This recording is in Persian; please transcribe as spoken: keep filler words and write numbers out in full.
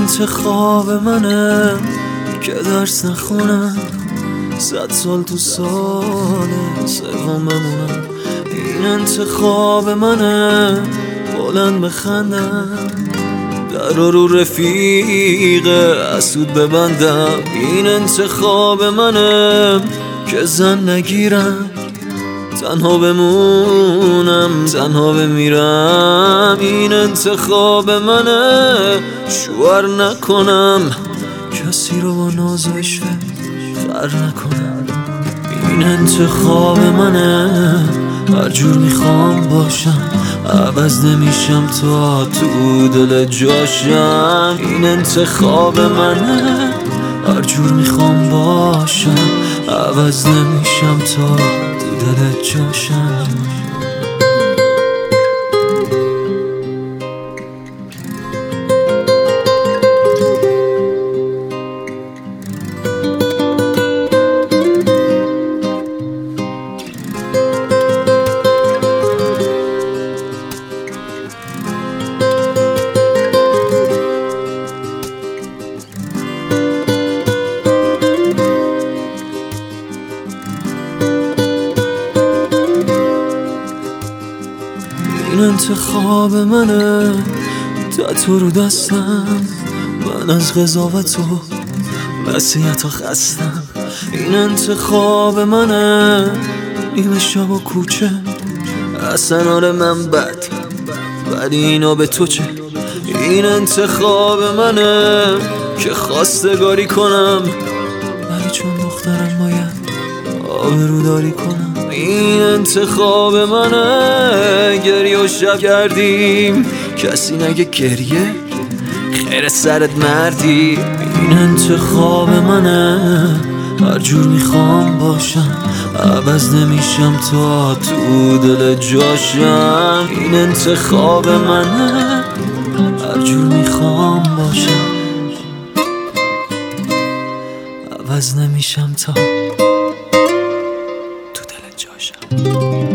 انتخاب منه که درس نخونم، صد سال تو سال سوم بمونم. این انتخاب منه بلند بخندم، در رو رفیق اسود ببندم. این انتخاب منه که زن نگیرم، تنها بمونم تنها بمیرم. این انتخاب منه شوهر نکنم، کسی رو با ناز و عشق خر نکنم. این انتخاب منه هر جور میخوام باشم، عوض نمیشم تا تو دل جاشم. این انتخاب منه هر جور میخوام باشم، عوض نمیشم تا تو دل جاشم. این انتخاب منه، تتو رو دستم، من از قضاوت و وصیت ها خستم. این انتخاب منه، نیمه شب و کوچه، اصلا آره من بد ولی اینا به تو چه. این انتخاب منه که خواستگاری کنم، ولی چون دخترم باید آبروداری کنم. این انتخاب منه، گریه و شب کردیم کسی نگه گریه خیر سرت مردی. این انتخاب منه هر جور میخوام باشم، عوض نمیشم تا تو دل جاشم. این انتخاب منه هر جور میخوام باشم، عوض نمیشم تا تو دل جاشم.